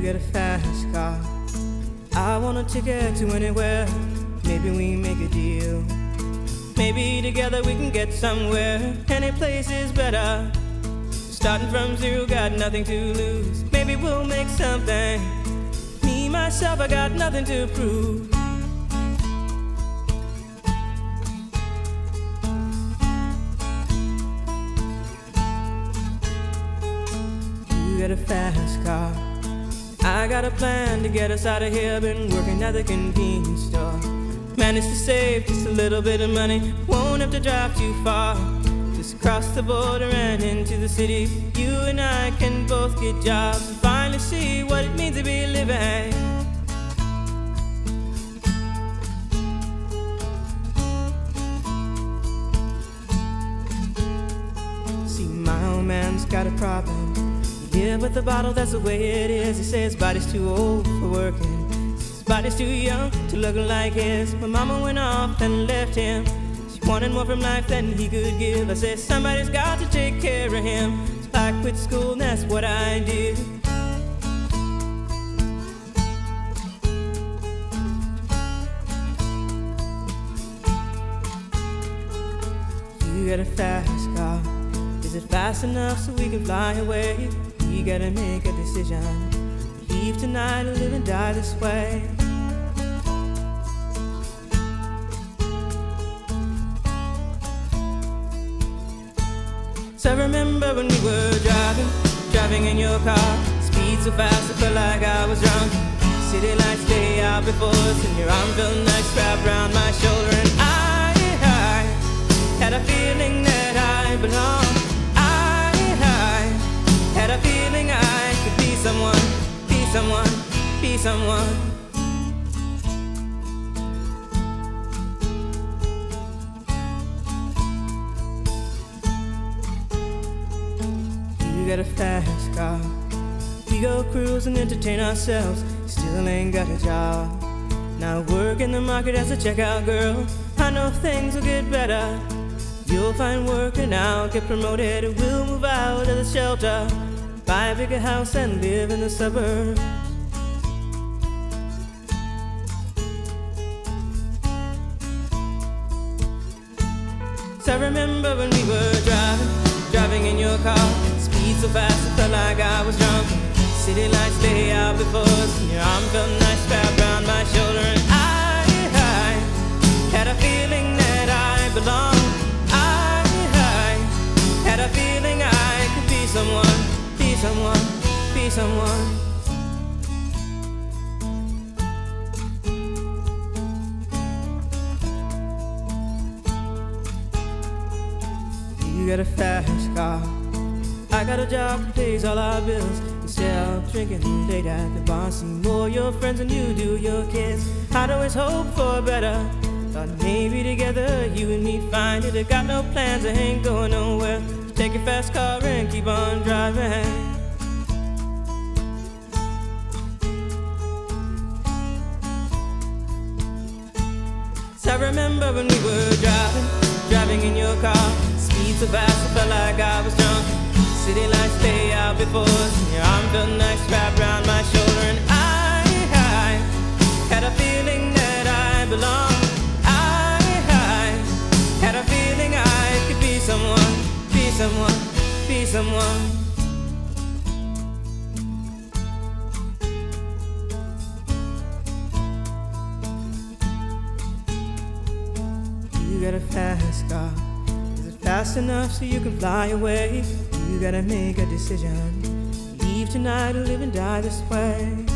get a fast car. I want a ticket to anywhere. Maybe we make a deal. Maybe together we can get somewhere. Any place is better. Starting from zero, got nothing to lose. Maybe we'll make something. Me, myself, I got nothing to prove. You get a fast car. I got a plan to get us out of here. Been working at the convenience store. Managed to save just a little bit of money. Won't have to drive too far. Just cross the border and into the city. You and I can both get jobs and finally see what it means to be living. See, my old man's got a problem. He live with the bottle, that's the way it is. He says his body's too old for working. His body's too young to look like his. My mama went off and left him. She wanted more from life than he could give. I said somebody's got to take care of him. So I quit school and that's what I did. You got a fast car. Is it fast enough so we can fly away? We gotta make a decision. Leave tonight or live and die this way. So I remember when we were driving in your car. Speed so fast I felt like I was drunk. City lights lay out before us, and your arm felt nice wrapped around my shoulder. And I had a feeling that I belonged. I had a feeling I could be someone, be someone, be someone. You got a fast car. We go cruise and entertain ourselves. Still ain't got a job. Now work in the market as a checkout girl. I know things will get better. You'll find work and I'll get promoted. We'll move out of the shelter, buy a bigger house and live in the suburbs. So I remember when we were driving in your car. Speed so fast I felt like I was drunk. City lights lay out before us, and your arm felt nice wrapped around my shoulder. And I had a feeling that I belonged. I had a feeling I could be someone, be someone, be someone. You got a fast car. I got a job that pays all our bills. Instead of drinking late at the bar, see more your friends than you do your kids. I'd always hope for better. Thought maybe together you and me find it. I got no plans, I ain't going nowhere. So take your fast car and keep on driving. So I remember when we were driving in your car. Speed so fast I felt like I was drunk. City lights lay out before us, and your arm felt nice wrapped around my shoulder. And I had a feeling that I belonged. I had a feeling I could be someone, be someone, be someone. You got a fast car. Is it fast enough so you can fly away? You gotta make a decision. Leave tonight or live and die this way.